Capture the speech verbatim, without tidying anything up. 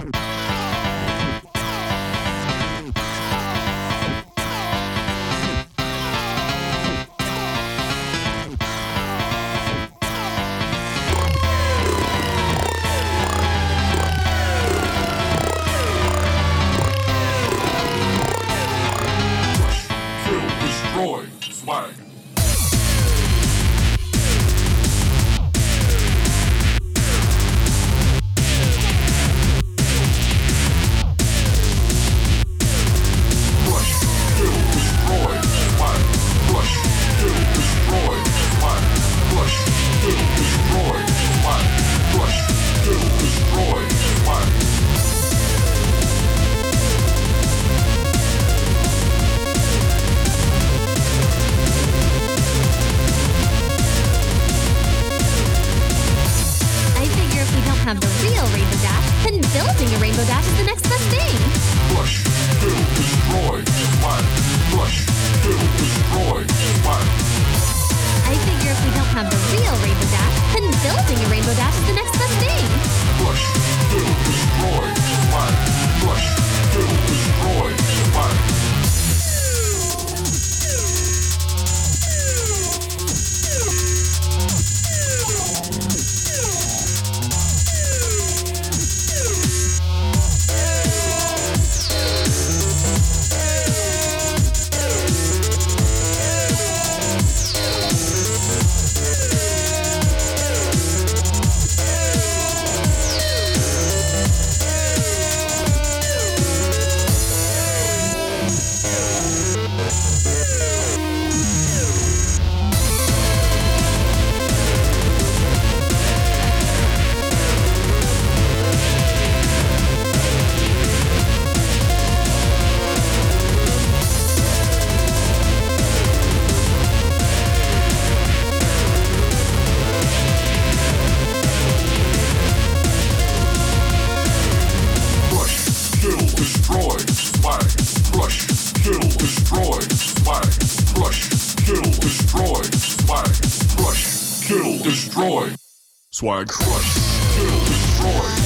have the real Rainbow Dash, then building a Rainbow Dash is the next best thing. Crush, kill, destroy, smack. Crush, kill, destroy, smack. I figure if we don't have the real Rainbow Dash, then building a Rainbow Dash is the next best thing. Crush, kill, destroy, smack. Crush, kill, destroy, smack. Destroy, smack, crush, kill, destroy, smack, crush, kill, destroy, smack, crush, kill, destroy, swag, crush, kill, destroy.